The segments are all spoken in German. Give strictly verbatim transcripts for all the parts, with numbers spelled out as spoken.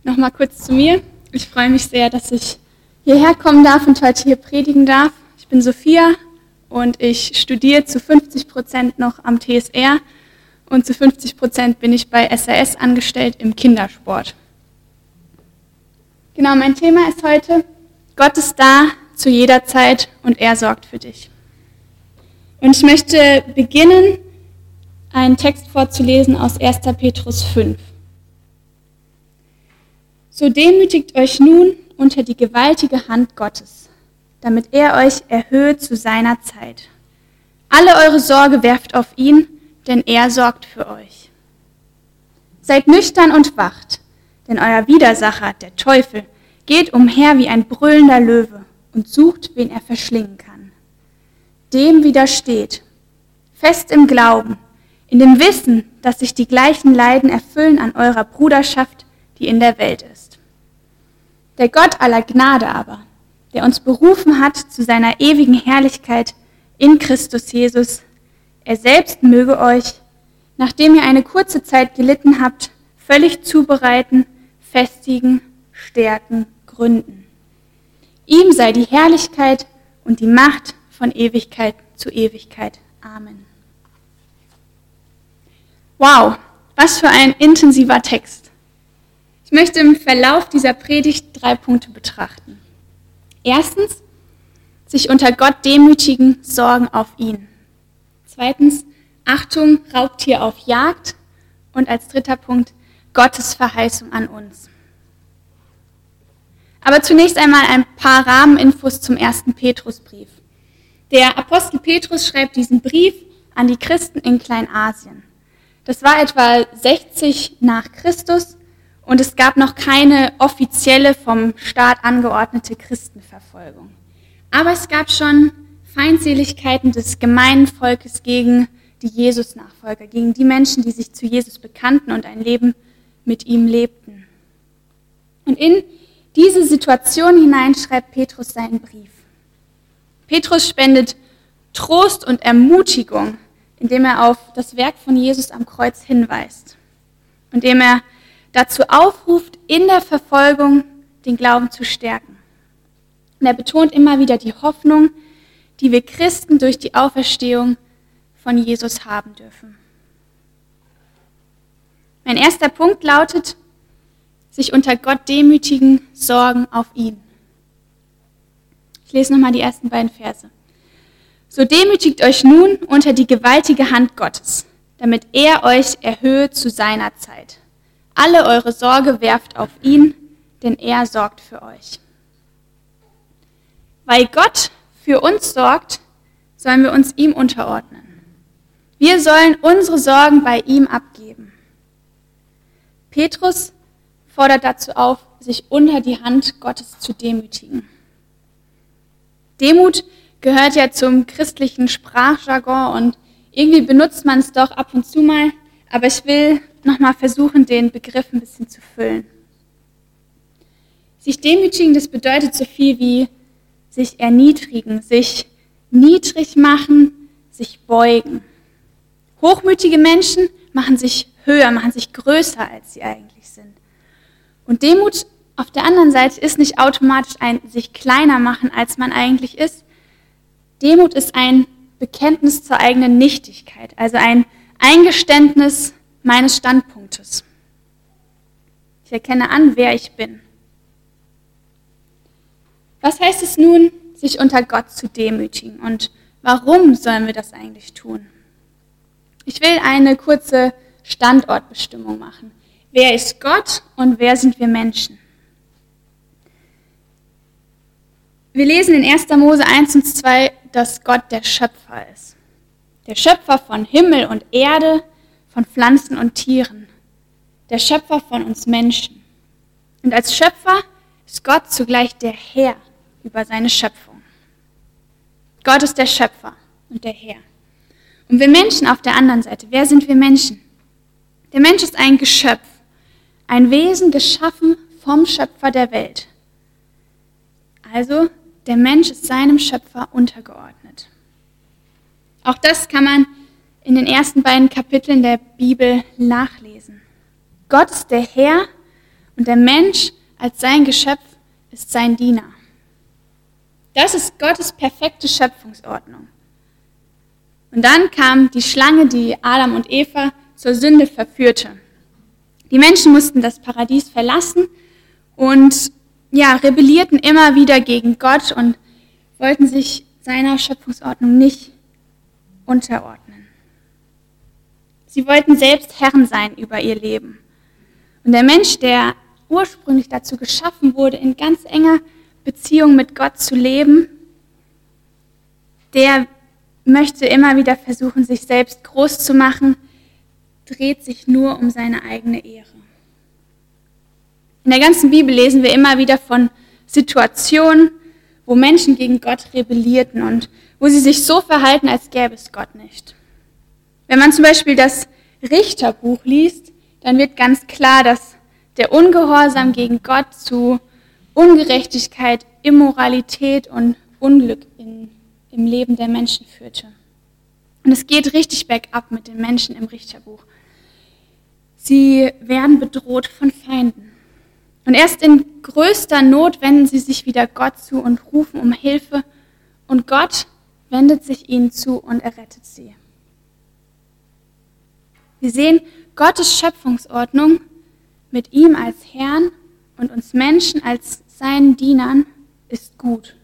Nochmal kurz zu mir. Ich freue mich sehr, dass ich hierher kommen darf und heute hier predigen darf. Ich bin Sophia und ich studiere zu fünfzig Prozent noch am T S R und zu fünfzig Prozent bin ich bei S A S angestellt im Kindersport. Genau, mein Thema ist heute: Gott ist da zu jeder Zeit und er sorgt für dich. Und ich möchte beginnen, einen Text vorzulesen aus erster Petrus fünf. So demütigt euch nun unter die gewaltige Hand Gottes, damit er euch erhöht zu seiner Zeit. Alle eure Sorge werft auf ihn, denn er sorgt für euch. Seid nüchtern und wacht, denn euer Widersacher, der Teufel, geht umher wie ein brüllender Löwe und sucht, wen er verschlingen kann. Dem widersteht, fest im Glauben, in dem Wissen, dass sich die gleichen Leiden erfüllen an eurer Bruderschaft, die in der Welt ist. Der Gott aller Gnade aber, der uns berufen hat zu seiner ewigen Herrlichkeit in Christus Jesus, er selbst möge euch, nachdem ihr eine kurze Zeit gelitten habt, völlig zubereiten, festigen, stärken, gründen. Ihm sei die Herrlichkeit und die Macht von Ewigkeit zu Ewigkeit. Amen. Wow, was für ein intensiver Text. Ich möchte im Verlauf dieser Predigt drei Punkte betrachten. Erstens, sich unter Gott demütigen, Sorgen auf ihn. Zweitens, Achtung, Raubtier auf Jagd. Und als dritter Punkt, Gottes Verheißung an uns. Aber zunächst einmal ein paar Rahmeninfos zum ersten Petrusbrief. Der Apostel Petrus schreibt diesen Brief an die Christen in Kleinasien. Das war etwa sechzig nach Christus und es gab noch keine offizielle vom Staat angeordnete Christenverfolgung. Aber es gab schon Feindseligkeiten des gemeinen Volkes gegen die Jesus-Nachfolger, gegen die Menschen, die sich zu Jesus bekannten und ein Leben mit ihm lebten. Und in diese Situation hinein schreibt Petrus seinen Brief. Petrus spendet Trost und Ermutigung, indem er auf das Werk von Jesus am Kreuz hinweist, indem er dazu aufruft, in der Verfolgung den Glauben zu stärken. Und er betont immer wieder die Hoffnung, die wir Christen durch die Auferstehung von Jesus haben dürfen. Mein erster Punkt lautet: sich unter Gott demütigen, Sorgen auf ihn. Ich lese nochmal die ersten beiden Verse. So demütigt euch nun unter die gewaltige Hand Gottes, damit er euch erhöht zu seiner Zeit. Alle eure Sorge werft auf ihn, denn er sorgt für euch. Weil Gott für uns sorgt, sollen wir uns ihm unterordnen. Wir sollen unsere Sorgen bei ihm abgeben. Petrus fordert dazu auf, sich unter die Hand Gottes zu demütigen. Demut gehört ja zum christlichen Sprachjargon und irgendwie benutzt man es doch ab und zu mal, aber ich will nochmal versuchen, den Begriff ein bisschen zu füllen. Sich demütigen, das bedeutet so viel wie sich erniedrigen, sich niedrig machen, sich beugen. Hochmütige Menschen machen sich höher, machen sich größer, als sie eigentlich sind. Und Demut auf der anderen Seite ist nicht automatisch ein sich kleiner machen, als man eigentlich ist. Demut ist ein Bekenntnis zur eigenen Nichtigkeit, also ein Eingeständnis meines Standpunktes. Ich erkenne an, wer ich bin. Was heißt es nun, sich unter Gott zu demütigen und warum sollen wir das eigentlich tun? Ich will eine kurze Standortbestimmung machen. Wer ist Gott und wer sind wir Menschen? Wir lesen in erster Mose eins und zwei, dass Gott der Schöpfer ist. Der Schöpfer von Himmel und Erde, von Pflanzen und Tieren. Der Schöpfer von uns Menschen. Und als Schöpfer ist Gott zugleich der Herr über seine Schöpfung. Gott ist der Schöpfer und der Herr. Und wir Menschen auf der anderen Seite, wer sind wir Menschen? Der Mensch ist ein Geschöpf, ein Wesen geschaffen vom Schöpfer der Welt. Also der Mensch ist seinem Schöpfer untergeordnet. Auch das kann man in den ersten beiden Kapiteln der Bibel nachlesen. Gott ist der Herr und Und der Mensch als sein Geschöpf ist sein Diener. Das ist Gottes perfekte Schöpfungsordnung. Und dann kam die Schlange, die Adam und Eva zur Sünde verführte. Die Menschen mussten das Paradies verlassen und ja, rebellierten immer wieder gegen Gott und wollten sich seiner Schöpfungsordnung nicht unterordnen. Sie wollten selbst Herren sein über ihr Leben. Und der Mensch, der ursprünglich dazu geschaffen wurde, in ganz enger Beziehung mit Gott zu leben, der möchte immer wieder versuchen, sich selbst groß zu machen, dreht sich nur um seine eigene Ehre. In der ganzen Bibel lesen wir immer wieder von Situationen, wo Menschen gegen Gott rebellierten und wo sie sich so verhalten, als gäbe es Gott nicht. Wenn man zum Beispiel das Richterbuch liest, dann wird ganz klar, dass der Ungehorsam gegen Gott zu Ungerechtigkeit, Immoralität und Unglück in, im Leben der Menschen führte. Und es geht richtig bergab mit den Menschen im Richterbuch. Sie werden bedroht von Feinden. Und erst in größter Not wenden sie sich wieder Gott zu und rufen um Hilfe. Und Gott wendet sich ihnen zu und errettet sie. Wir sehen Gottes Schöpfungsordnung mit ihm als Herrn und uns Menschen als seinen Dienern ist gut.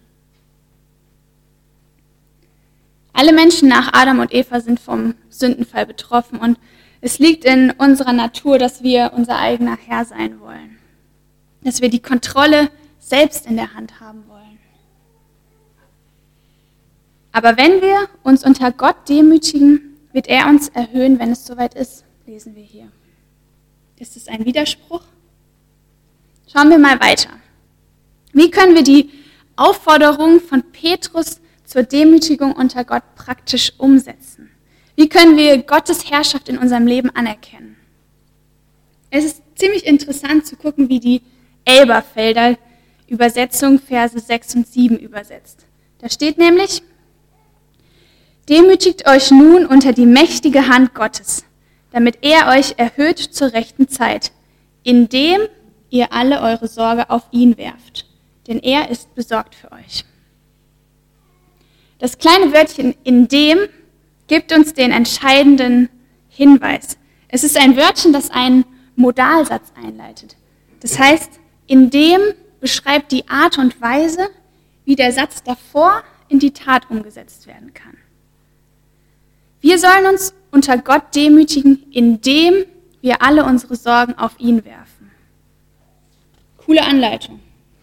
Alle Menschen nach Adam und Eva sind vom Sündenfall betroffen und es liegt in unserer Natur, dass wir unser eigener Herr sein wollen. Dass wir die Kontrolle selbst in der Hand haben wollen. Aber wenn wir uns unter Gott demütigen, wird er uns erhöhen, wenn es soweit ist, lesen wir hier. Ist es ein Widerspruch? Schauen wir mal weiter. Wie können wir die Aufforderung von Petrus zur Demütigung unter Gott praktisch umsetzen? Wie können wir Gottes Herrschaft in unserem Leben anerkennen? Es ist ziemlich interessant zu gucken, wie die Elberfelder Übersetzung Verse sechs und sieben übersetzt. Da steht nämlich: Demütigt euch nun unter die mächtige Hand Gottes, damit er euch erhöht zur rechten Zeit, indem ihr alle eure Sorge auf ihn werft, denn er ist besorgt für euch. Das kleine Wörtchen indem gibt uns den entscheidenden Hinweis. Es ist ein Wörtchen, das einen Modalsatz einleitet. Das heißt, indem beschreibt die Art und Weise, wie der Satz davor in die Tat umgesetzt werden kann. Wir sollen uns unter Gott demütigen, indem wir alle unsere Sorgen auf ihn werfen. Coole Anleitung.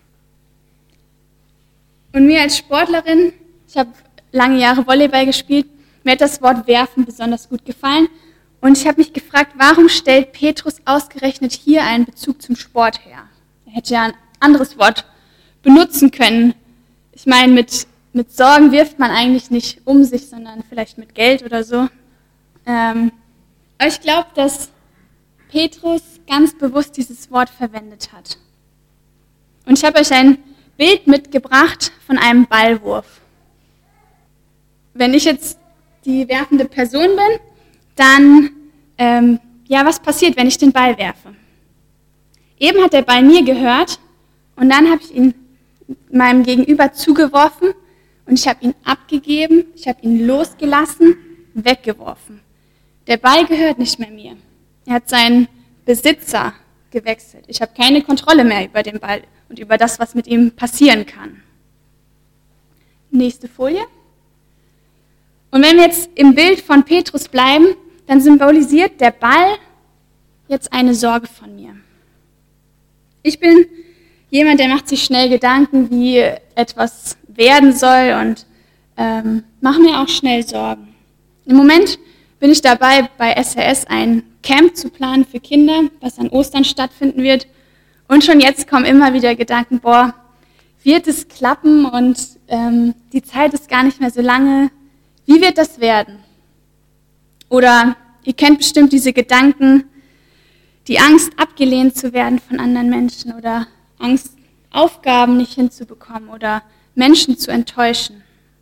Und mir als Sportlerin, ich habe lange Jahre Volleyball gespielt, mir hat das Wort werfen besonders gut gefallen. Und ich habe mich gefragt, warum stellt Petrus ausgerechnet hier einen Bezug zum Sport her? Er hätte ja ein anderes Wort benutzen können. Ich meine, mit, mit Sorgen wirft man eigentlich nicht um sich, sondern vielleicht mit Geld oder so. Ähm, aber ich glaube, dass Petrus ganz bewusst dieses Wort verwendet hat. Und ich habe euch ein Bild mitgebracht von einem Ballwurf. Wenn ich jetzt die werfende Person bin, dann, ähm, ja, was passiert, wenn ich den Ball werfe? Eben hat der Ball mir gehört und dann habe ich ihn meinem Gegenüber zugeworfen und ich habe ihn abgegeben, ich habe ihn losgelassen, weggeworfen. Der Ball gehört nicht mehr mir. Er hat seinen Besitzer gewechselt. Ich habe keine Kontrolle mehr über den Ball und über das, was mit ihm passieren kann. Nächste Folie. Und wenn wir jetzt im Bild von Petrus bleiben, dann symbolisiert der Ball jetzt eine Sorge von mir. Ich bin jemand, der macht sich schnell Gedanken, wie etwas werden soll und ähm, mache mir auch schnell Sorgen. Im Moment bin ich dabei, bei S R S ein Camp zu planen für Kinder, was an Ostern stattfinden wird. Und schon jetzt kommen immer wieder Gedanken, boah, wird es klappen und ähm, die Zeit ist gar nicht mehr so lange. Wie wird das werden? Oder ihr kennt bestimmt diese Gedanken, die Angst, abgelehnt zu werden von anderen Menschen oder Angst, Aufgaben nicht hinzubekommen oder Menschen zu enttäuschen.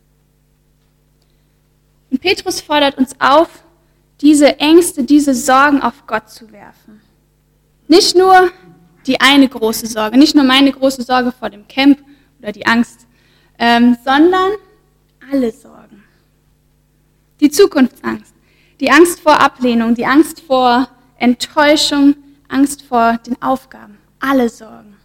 Und Petrus fordert uns auf, diese Ängste, diese Sorgen auf Gott zu werfen. Nicht nur die eine große Sorge. Nicht nur meine große Sorge vor dem Camp oder die Angst, ähm, sondern alle Sorgen. Die Zukunftsangst, die Angst vor Ablehnung, die Angst vor Enttäuschung, Angst vor den Aufgaben, alle Sorgen.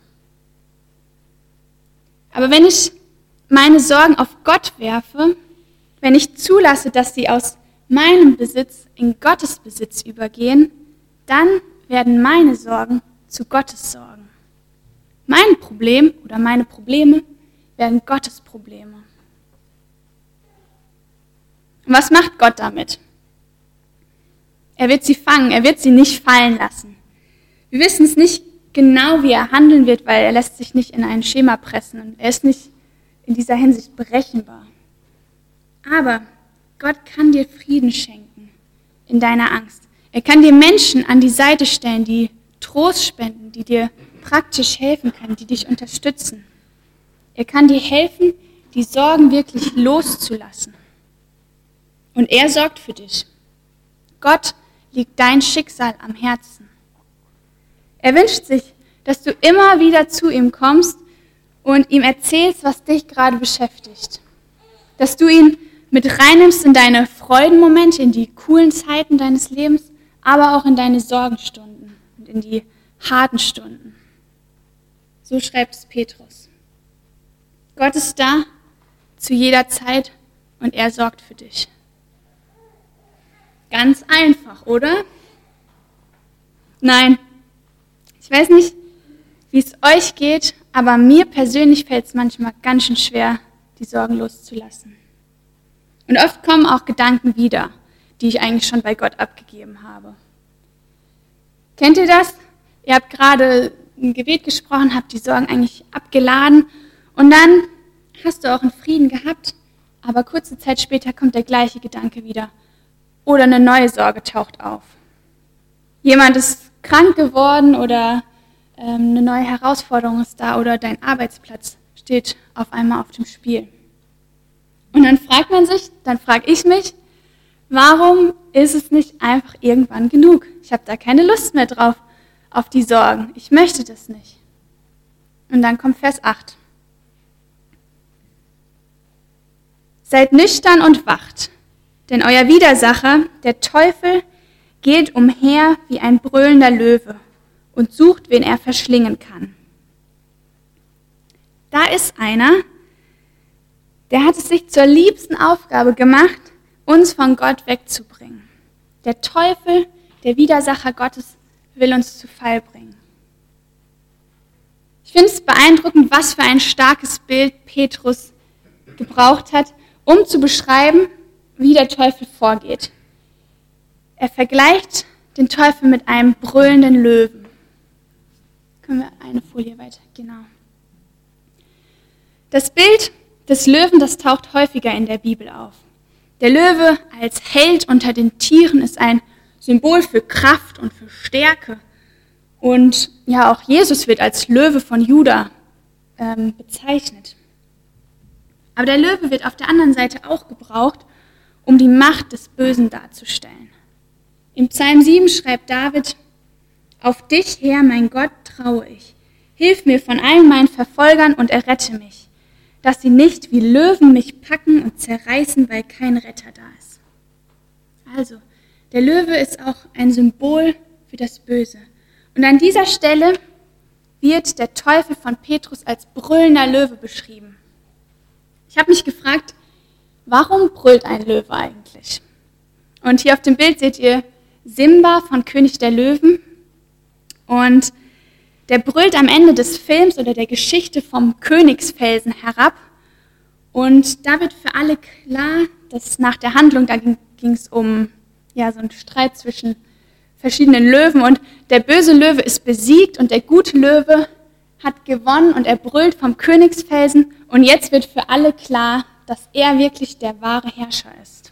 Aber wenn ich meine Sorgen auf Gott werfe, wenn ich zulasse, dass sie aus meinem Besitz in Gottes Besitz übergehen, dann werden meine Sorgen zu Gottes Sorgen. Mein Problem oder meine Probleme werden Gottes Probleme. Und was macht Gott damit? Er wird sie fangen, er wird sie nicht fallen lassen. Wir wissen es nicht genau, wie er handeln wird, weil er lässt sich nicht in ein Schema pressen und er ist nicht in dieser Hinsicht berechenbar. Aber Gott kann dir Frieden schenken in deiner Angst. Er kann dir Menschen an die Seite stellen, die Trost spenden, die dir praktisch helfen können, die dich unterstützen. Er kann dir helfen, die Sorgen wirklich loszulassen. Und er sorgt für dich. Gott liegt dein Schicksal am Herzen. Er wünscht sich, dass du immer wieder zu ihm kommst und ihm erzählst, was dich gerade beschäftigt. Dass du ihn mit reinnimmst in deine Freudenmomente, in die coolen Zeiten deines Lebens, aber auch in deine Sorgenstunden und in die harten Stunden. So schreibt es Petrus. Gott ist da zu jeder Zeit und er sorgt für dich. Ganz einfach, oder? Nein, ich weiß nicht, wie es euch geht, aber mir persönlich fällt es manchmal ganz schön schwer, die Sorgen loszulassen. Und oft kommen auch Gedanken wieder, die ich eigentlich schon bei Gott abgegeben habe. Kennt ihr das? Ihr habt gerade ein Gebet gesprochen, habt die Sorgen eigentlich abgeladen und dann hast du auch einen Frieden gehabt, aber kurze Zeit später kommt der gleiche Gedanke wieder. Oder eine neue Sorge taucht auf. Jemand ist krank geworden oder ähm, eine neue Herausforderung ist da oder dein Arbeitsplatz steht auf einmal auf dem Spiel. Und dann fragt man sich, dann frage ich mich, warum ist es nicht einfach irgendwann genug? Ich habe da keine Lust mehr drauf, auf die Sorgen. Ich möchte das nicht. Und dann kommt Vers acht. Seid nüchtern und wacht, denn euer Widersacher, der Teufel, geht umher wie ein brüllender Löwe und sucht, wen er verschlingen kann. Da ist einer, der hat es sich zur liebsten Aufgabe gemacht, uns von Gott wegzubringen. Der Teufel, der Widersacher Gottes, will uns zu Fall bringen. Ich finde es beeindruckend, was für ein starkes Bild Petrus gebraucht hat, um zu beschreiben, wie der Teufel vorgeht. Er vergleicht den Teufel mit einem brüllenden Löwen. Können wir eine Folie weiter? Genau. Das Bild des Löwen, das taucht häufiger in der Bibel auf. Der Löwe als Held unter den Tieren ist ein Symbol für Kraft und für Stärke. Und ja, auch Jesus wird als Löwe von Juda ähm, bezeichnet. Aber der Löwe wird auf der anderen Seite auch gebraucht, um die Macht des Bösen darzustellen. Im Psalm sieben schreibt David, auf dich, Herr, mein Gott, traue ich. Hilf mir von allen meinen Verfolgern und errette mich, dass sie nicht wie Löwen mich packen und zerreißen, weil kein Retter da ist. Also, der Löwe ist auch ein Symbol für das Böse. Und an dieser Stelle wird der Teufel von Petrus als brüllender Löwe beschrieben. Ich habe mich gefragt, warum brüllt ein Löwe eigentlich? Und hier auf dem Bild seht ihr Simba von König der Löwen. Und der brüllt am Ende des Films oder der Geschichte vom Königsfelsen herab. Und da wird für alle klar, dass nach der Handlung, da ging es um ja, so einen Streit zwischen verschiedenen Löwen. Und der böse Löwe ist besiegt und der gute Löwe hat gewonnen und er brüllt vom Königsfelsen. Und jetzt wird für alle klar, dass er wirklich der wahre Herrscher ist.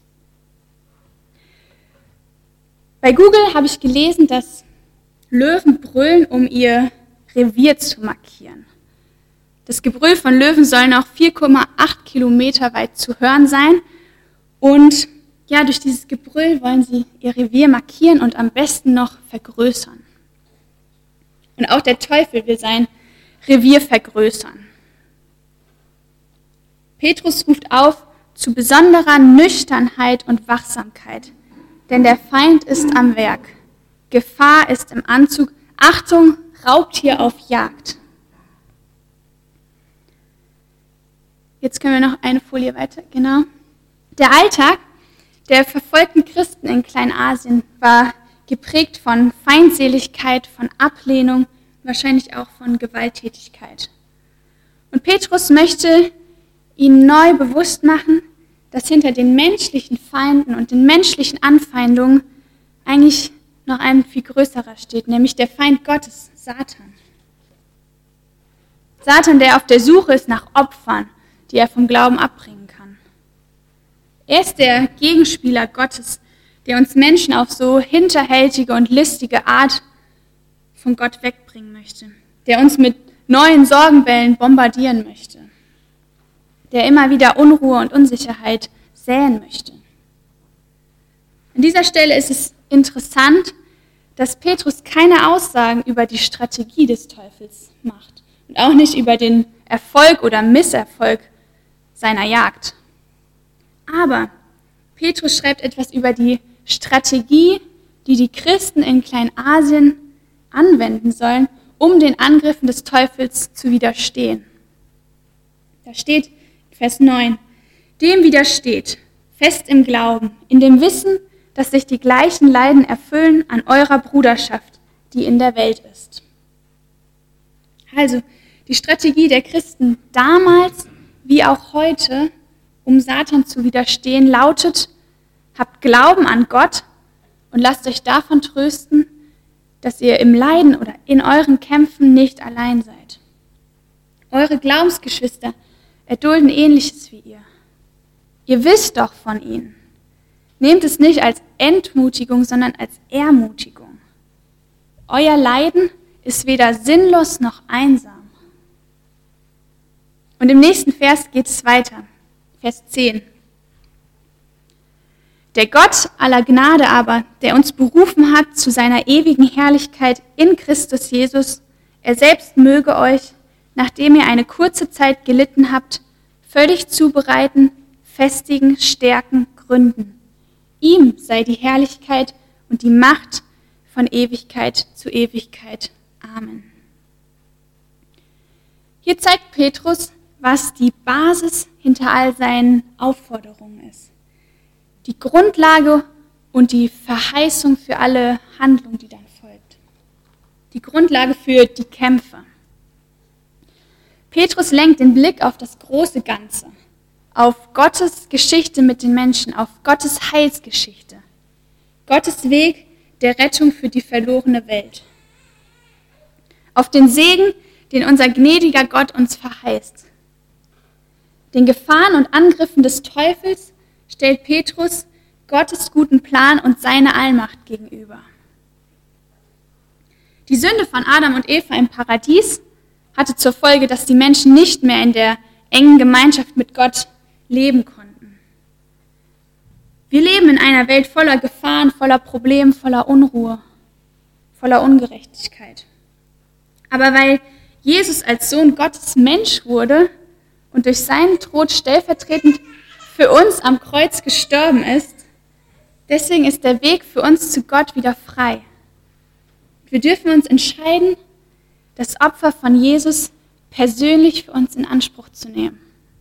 Bei Google habe ich gelesen, dass Löwen brüllen, um ihr Revier zu markieren. Das Gebrüll von Löwen soll noch vier Komma acht Kilometer weit zu hören sein. Und ja, durch dieses Gebrüll wollen sie ihr Revier markieren und am besten noch vergrößern. Und auch der Teufel will sein Revier vergrößern. Petrus ruft auf zu besonderer Nüchternheit und Wachsamkeit, denn der Feind ist am Werk. Gefahr ist im Anzug. Achtung, Raubtier auf Jagd. Jetzt können wir noch eine Folie weiter, genau. Der Alltag der verfolgten Christen in Kleinasien war geprägt von Feindseligkeit, von Ablehnung, wahrscheinlich auch von Gewalttätigkeit. Und Petrus möchte ihnen neu bewusst machen, dass hinter den menschlichen Feinden und den menschlichen Anfeindungen eigentlich noch ein viel größerer steht, nämlich der Feind Gottes, Satan. Satan, der auf der Suche ist nach Opfern, die er vom Glauben abbringen kann. Er ist der Gegenspieler Gottes, der uns Menschen auf so hinterhältige und listige Art von Gott wegbringen möchte, der uns mit neuen Sorgenwellen bombardieren möchte, der immer wieder Unruhe und Unsicherheit säen möchte. An dieser Stelle ist es interessant, dass Petrus keine Aussagen über die Strategie des Teufels macht und auch nicht über den Erfolg oder Misserfolg seiner Jagd. Aber Petrus schreibt etwas über die Strategie, die die Christen in Kleinasien anwenden sollen, um den Angriffen des Teufels zu widerstehen. Da steht Vers neun, dem widersteht, fest im Glauben, in dem Wissen, dass sich die gleichen Leiden erfüllen an eurer Bruderschaft, die in der Welt ist. Also, die Strategie der Christen damals wie auch heute, um Satan zu widerstehen, lautet, habt Glauben an Gott und lasst euch davon trösten, dass ihr im Leiden oder in euren Kämpfen nicht allein seid. Eure Glaubensgeschwister erdulden Ähnliches wie ihr. Ihr wisst doch von ihnen. Nehmt es nicht als Entmutigung, sondern als Ermutigung. Euer Leiden ist weder sinnlos noch einsam. Und im nächsten Vers geht es weiter. Vers zehn. Der Gott aller Gnade aber, der uns berufen hat zu seiner ewigen Herrlichkeit in Christus Jesus, er selbst möge euch, nachdem ihr eine kurze Zeit gelitten habt, völlig zubereiten, festigen, stärken, gründen. Ihm sei die Herrlichkeit und die Macht von Ewigkeit zu Ewigkeit. Amen. Hier zeigt Petrus, was die Basis hinter all seinen Aufforderungen ist. Die Grundlage und die Verheißung für alle Handlung, die dann folgt. Die Grundlage für die Kämpfe. Petrus lenkt den Blick auf das große Ganze, auf Gottes Geschichte mit den Menschen, auf Gottes Heilsgeschichte, Gottes Weg der Rettung für die verlorene Welt, auf den Segen, den unser gnädiger Gott uns verheißt. Den Gefahren und Angriffen des Teufels stellt Petrus Gottes guten Plan und seine Allmacht gegenüber. Die Sünde von Adam und Eva im Paradies hatte zur Folge, dass die Menschen nicht mehr in der engen Gemeinschaft mit Gott leben konnten. Wir leben in einer Welt voller Gefahren, voller Probleme, voller Unruhe, voller Ungerechtigkeit. Aber weil Jesus als Sohn Gottes Mensch wurde und durch seinen Tod stellvertretend für uns am Kreuz gestorben ist, deswegen ist der Weg für uns zu Gott wieder frei. Wir dürfen uns entscheiden, das Opfer von Jesus persönlich für uns in Anspruch zu nehmen.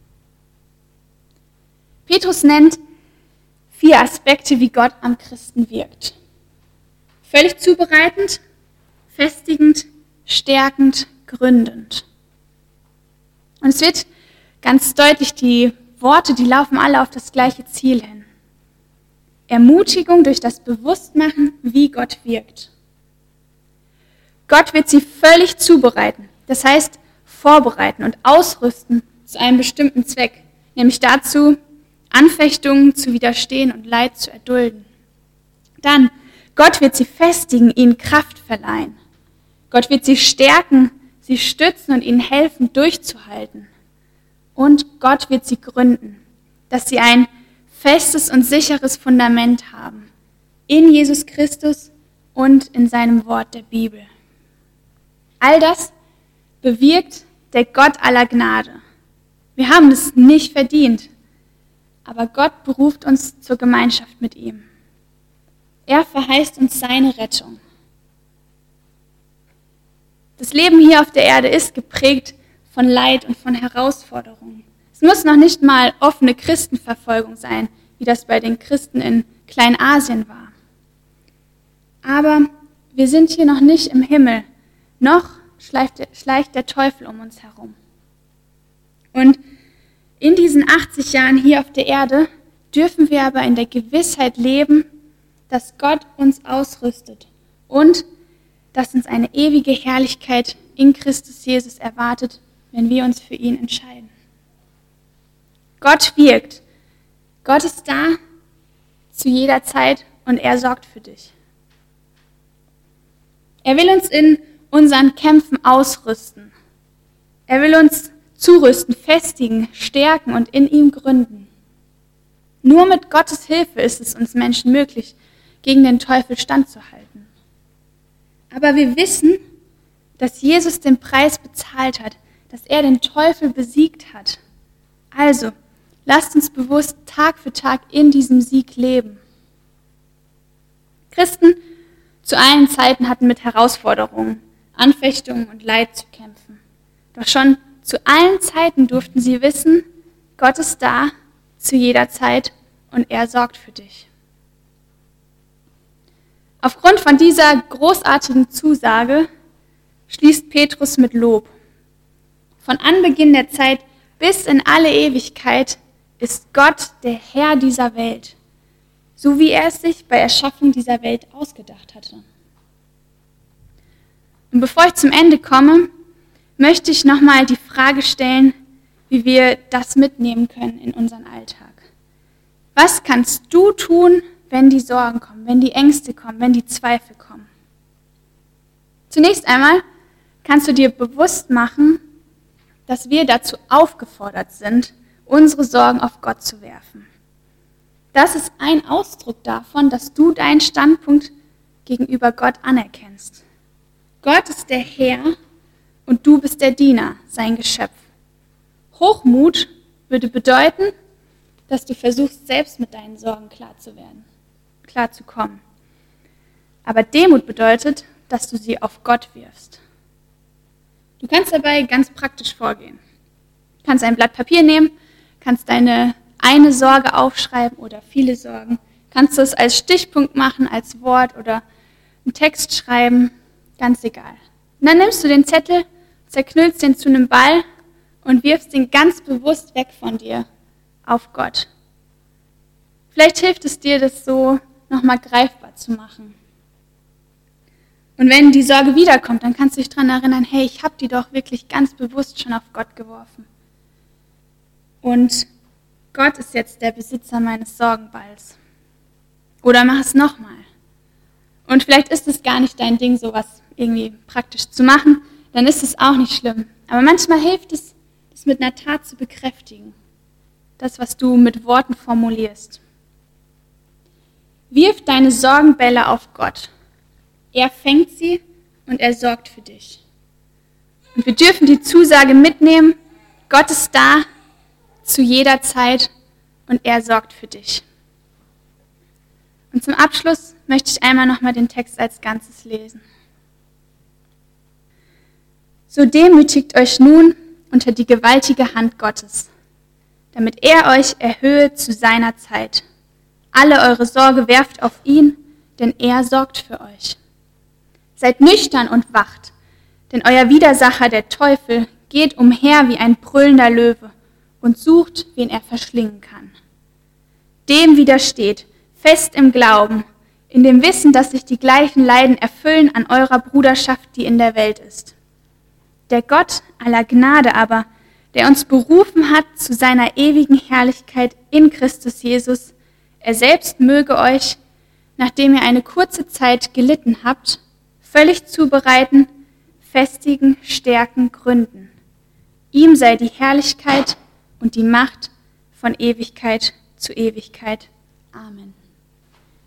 Petrus nennt vier Aspekte, wie Gott am Christen wirkt. Völlig zubereitend, festigend, stärkend, gründend. Und es wird ganz deutlich, die Worte, die laufen alle auf das gleiche Ziel hin. Ermutigung durch das Bewusstmachen, wie Gott wirkt. Gott wird sie völlig zubereiten, das heißt vorbereiten und ausrüsten zu einem bestimmten Zweck, nämlich dazu, Anfechtungen zu widerstehen und Leid zu erdulden. Dann, Gott wird sie festigen, ihnen Kraft verleihen. Gott wird sie stärken, sie stützen und ihnen helfen, durchzuhalten. Und Gott wird sie gründen, dass sie ein festes und sicheres Fundament haben, in Jesus Christus und in seinem Wort der Bibel. All das bewirkt der Gott aller Gnade. Wir haben das nicht verdient, aber Gott beruft uns zur Gemeinschaft mit ihm. Er verheißt uns seine Rettung. Das Leben hier auf der Erde ist geprägt von Leid und von Herausforderungen. Es muss noch nicht mal offene Christenverfolgung sein, wie das bei den Christen in Kleinasien war. Aber wir sind hier noch nicht im Himmel, noch schleicht der, schleicht der Teufel um uns herum. Und in diesen achtzig Jahren hier auf der Erde dürfen wir aber in der Gewissheit leben, dass Gott uns ausrüstet und dass uns eine ewige Herrlichkeit in Christus Jesus erwartet, wenn wir uns für ihn entscheiden. Gott wirkt. Gott ist da zu jeder Zeit und er sorgt für dich. Er will uns in unseren Kämpfen ausrüsten. Er will uns zurüsten, festigen, stärken und in ihm gründen. Nur mit Gottes Hilfe ist es uns Menschen möglich, gegen den Teufel standzuhalten. Aber wir wissen, dass Jesus den Preis bezahlt hat, dass er den Teufel besiegt hat. Also, lasst uns bewusst Tag für Tag in diesem Sieg leben. Christen zu allen Zeiten hatten mit Herausforderungen, Anfechtungen und Leid zu kämpfen. Doch schon zu allen Zeiten durften sie wissen, Gott ist da zu jeder Zeit und er sorgt für dich. Aufgrund von dieser großartigen Zusage schließt Petrus mit Lob. Von Anbeginn der Zeit bis in alle Ewigkeit ist Gott der Herr dieser Welt, so wie er es sich bei Erschaffung dieser Welt ausgedacht hatte. Und bevor ich zum Ende komme, möchte ich nochmal die Frage stellen, wie wir das mitnehmen können in unseren Alltag. Was kannst du tun, wenn die Sorgen kommen, wenn die Ängste kommen, wenn die Zweifel kommen? Zunächst einmal kannst du dir bewusst machen, dass wir dazu aufgefordert sind, unsere Sorgen auf Gott zu werfen. Das ist ein Ausdruck davon, dass du deinen Standpunkt gegenüber Gott anerkennst. Gott ist der Herr und du bist der Diener, sein Geschöpf. Hochmut würde bedeuten, dass du versuchst, selbst mit deinen Sorgen klar zu werden, klar zu kommen. Aber Demut bedeutet, dass du sie auf Gott wirfst. Du kannst dabei ganz praktisch vorgehen. Du kannst ein Blatt Papier nehmen, kannst deine eine Sorge aufschreiben oder viele Sorgen. Kannst du es als Stichpunkt machen, als Wort oder einen Text schreiben, ganz egal. Und dann nimmst du den Zettel, zerknüllst den zu einem Ball und wirfst ihn ganz bewusst weg von dir auf Gott. Vielleicht hilft es dir, das so nochmal greifbar zu machen. Und wenn die Sorge wiederkommt, dann kannst du dich daran erinnern, hey, ich habe die doch wirklich ganz bewusst schon auf Gott geworfen. Und Gott ist jetzt der Besitzer meines Sorgenballs. Oder mach es nochmal. Und vielleicht ist es gar nicht dein Ding, sowas irgendwie praktisch zu machen, dann ist es auch nicht schlimm. Aber manchmal hilft es, das mit einer Tat zu bekräftigen. Das, was du mit Worten formulierst. Wirf deine Sorgenbälle auf Gott. Er fängt sie und er sorgt für dich. Und wir dürfen die Zusage mitnehmen, Gott ist da zu jeder Zeit und er sorgt für dich. Und zum Abschluss möchte ich einmal nochmal den Text als Ganzes lesen. So demütigt euch nun unter die gewaltige Hand Gottes, damit er euch erhöhe zu seiner Zeit. Alle eure Sorge werft auf ihn, denn er sorgt für euch. Seid nüchtern und wacht, denn euer Widersacher, der Teufel, geht umher wie ein brüllender Löwe und sucht, wen er verschlingen kann. Dem widersteht, fest im Glauben, in dem Wissen, dass sich die gleichen Leiden erfüllen an eurer Bruderschaft, die in der Welt ist. Der Gott aller Gnade aber, der uns berufen hat zu seiner ewigen Herrlichkeit in Christus Jesus, er selbst möge euch, nachdem ihr eine kurze Zeit gelitten habt, völlig zubereiten, festigen, stärken, gründen. Ihm sei die Herrlichkeit und die Macht von Ewigkeit zu Ewigkeit. Amen.